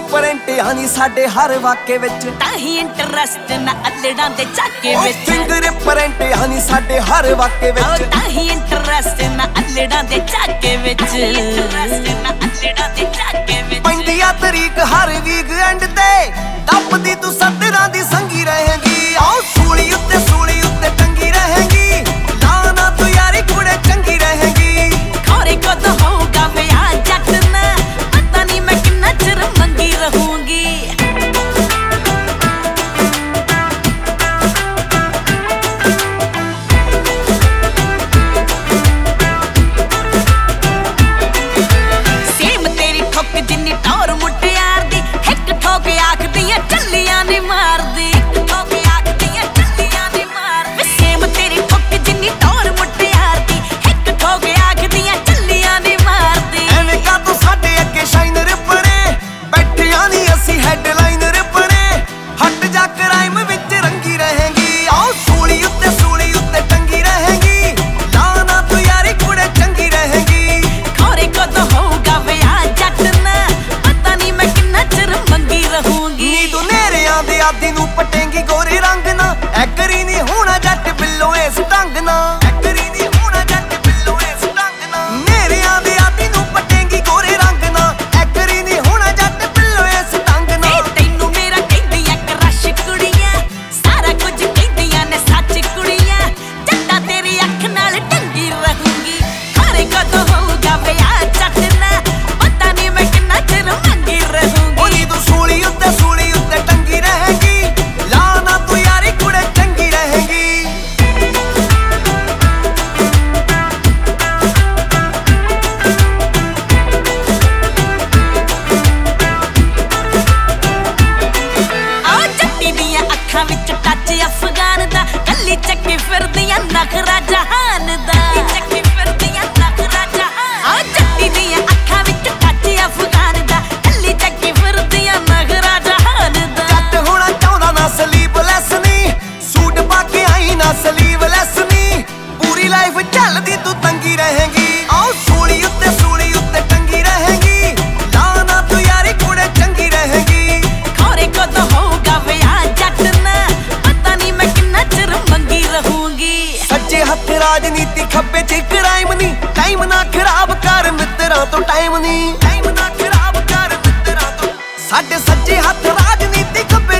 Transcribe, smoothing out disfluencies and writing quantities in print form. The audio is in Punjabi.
ਪ੍ਰਿੰਟ ਆਨੀ ਸਾਡੇ ਹਰ ਵਾਕੇ ਵਿੱਚ, ਤਾਂ ਹੀ ਇੰਟਰਸਟ ਨਾ ਅਲੜਾਂ ਦੇ ਝਾਕੇ ਵਿੱਚ। ਫਿੰਗਰ ਪ੍ਰਿੰਟ ਆਨੀ ਸਾਡੇ ਹਰ ਵਾਕੇ ਵਿੱਚ, ਤਾਂ ਹੀ ਇੰਟਰਸਟ ਨਾ ਅਲੜਾਂ ਦੇ ਝਾਕੇ ਵਿੱਚ। ਪੈਂਦੀ ਆ ਤਰੀਕ ਹਰ ਵੀਕਐਂਡ ਤੇ, ਦੱਬਦੀ ਤੂੰ ਸੱਤਰਾਂ ਦੀ ਸੰਗੀ ਰਹੇਗੀ। ਆਓ ਸੂਲੀ ਉੱਤੇ ਟੰਗੀ ਰਹੇਗੀ, ਨਾ ਨਾ ਤੂੰ ਯਾਰੀ ਕੁੜੇ ਚੰਗੀ ਰਹੇਗੀ। ਖੌਰੇ ਕਦੋਂ ਹੋਊਗਾ ਵਿਆਹ ਜੱਟ ਨਾ, ਪਤਾ ਨਹੀਂ ਮੈਂ ਕਿੰਨਾ ਚਿਰ ਮੰਗੀ ਰਹੂੰਗੀ। ਸੇਮ ਤੇਰੀ ਠੁੱਕ ਜਿੰਨੀ ਟੌਰ ਮੁਟਿਆਰ ਦੀ, ਇੱਕ ਠੋਕ ਆਖਦੀਆਂ ਚੱਲੀਆਂ ਨੀ ਮਾਰਦੀ। ਸੇਮ ਤੇਰੀ ਠੁੱਕ ਜਿੰਨੀ ਟੌਰ ਮੁਟਿਆਰ ਦੀ, ਇੱਕ ਠੋਕ ਆਖਦੀਆਂ ਚੱਲੀਆਂ ਨੀ ਮਾਰਦੀ। ਐਵੇਂ ਕਾ ਤੂੰ ਸਾਡੇ ਅੱਗੇ ਸ਼ਾਈਨਰ ਬਣੇ, ਬੈਠਿਆਂ ਨੀ ਅਸੀਂ ਹੈਡਲਾਈਨਰ ਬਣੇ। ਹਟ ਜਾ ਕਰਾਈਮ ਵਿੱਚ ਰੰਗੀ ਰਹੇਗੀ। ਆਓ ਸੂਲੀ ਉੱਤੇ ਟੰਗੀ ਰਹੇਗੀ, ਨਾ ਨਾ ਤੂੰ ਯਾਰੀ ਕੁੜੇ ਚੰਗੀ ਰਹੇਗੀ। ਖੌਰੇ ਕਦੋਂ ਹੋਊਗਾ ਵਿਆਹ ਜੱਟ ਨਾ, ਪਤਾ ਨਹੀਂ ਮੈਂ ਕਿੰਨਾ ਚਿਰ ਮੰਗੀ ਰਹੂੰਗੀ। ਨੀ ਤੂੰ ਨੇਰਿਆਂ ਦੇ ਆਦੀ ਨੂੰ ਪਟੇਂਗੀ ਗੋਰੇ ਰੰਗ ਨਾ, ਐਗਰੀ ਨਹੀਂ ਹੋਣਾ ਜੱਟ ਬਿੱਲੋ ਇਸ ਢੰਗ ਨਾ। ਐਗਰੀ ਨਹੀਂ ਹੋਣਾ ਜੱਟ ਬਿੱਲੋ ਇਸ ਢੰਗ ਨਾ, ਨੇਰਿਆਂ ਦੇ ਆਦੀ ਨੂੰ ਪਟੇਂਗੀ ਗੋਰੇ ਰੰਗ ਨਾ, ਐਗਰੀ ਨਹੀਂ ਹੋਣਾ ਜੱਟ ਬਿੱਲੋ ਇਸ ਢੰਗ ਨਾ। ਏ ਤੈਨੂੰ ਮੇਰਾ ਕਹਿੰਦੀਆਂ ਕਰਸ਼ ਕੁੜੀਆਂ, ਸਾਰਾ ਕੁਝ ਕਹਿੰਦੀਆਂ ਨੇ ਸੱਚ ਕੁੜੀਆਂ। ਜੱਟਾ ਤੇਰੀ ਅੱਖ ਨਾਲ ਟੰਗੀ ਰਹੂੰਗੀ। ਖੌਰੇ ਕਦੋਂ ਹੋਊਗਾ ਵਿਆਹ ਜੱਟ ਨਾ, ਪਤਾ ਨਹੀਂ ਮੈਂ ਕਿੰਨਾ ਚਿਰ ਮੰਗੀ ਰਹੂੰਗੀ। ਨੀ ਤੂੰ ਸੂਲੀ ਉੱਤੇ ਟੰਗੀ ਰਹੇਗੀ, ਲਾ ਨਾ ਤੂੰ ਯਾਰੀ ਕੁੜੇ ਚੰਗੀ ਰਹੇਗੀ। ਆਹ ਜੱਟੀ ਦੀਆਂ ਅੱਖਾਂ ਵਿੱਚ ਟੱਚ ਅਫਗਾਨ ਦਾ, ਕੱਲੀ ਚੱਕੀ ਫਿਰਦੀਆਂ ਨਖਰਾ ਜਹਾਨ ਦਾ। ਆਹ ਜੱਟੀ ਦੀਆਂ ਅੱਖਾਂ ਵਿੱਚ ਟੱਚ ਅਫਗਾਨ ਦਾ, ਕੱਲੀ ਚੱਕੀ ਫਿਰਦੀਆਂ ਨਖਰਾ ਜਹਾਨ ਦਾ। ਜੱਟ ਹੋਣਾ ਚਾਹੁੰਦਾ ਨਾ ਸਲੀਵਲੈਸ ਨੀ, ਸੂਟ ਪਾ ਕੇ ਆਈ ਨਾ ਸਲੀਵਲੈਸ ਨੀ। ਪੂਰੀ ਲਾਈਫ ਚੱਲਦੀ ਤੂੰ ਤੰਗੀ ਰਹੇਗੀ। ਆਓ ਸੂਲੀ ਉੱਤੇ ਟੰਗੀ ਰਹੇਗੀ, ਨਾ ਨਾ ਤੂੰ ਯਾਰੀ ਕੁੜੇ ਚੰਗੀ ਰਹੇਗੀ। ਖੌਰੇ ਕਦੋਂ ਹੋਊਗਾ ਵਿਆਹ ਜੱਟ ਨਾ, ਪਤਾ ਨਹੀਂ ਮੈਂ ਕਿੰਨਾ ਚਿਰ ਮੰਗੀ ਰਹੂੰਗੀ। ਸੱਜੇ ਹੱਥ ਰਾਜਨੀਤੀ, ਖੱਬੇ 'ਚ ਕ੍ਰਾਈਮ ਨੀ, ਟਾਈਮ ਨਾ ਖਰਾਬ ਕਰ ਮਿੱਤਰਾਂ ਤੋਂ ਟਾਈਮ ਨੀ। ਟਾਈਮ ਨਾ ਖਰਾਬ ਕਰ ਮਿੱਤਰਾਂ ਤੋਂ, ਸਾਡੇ ਸੱਜੇ ਹੱਥ ਰਾਜਨੀਤੀ, ਖੱਬੇ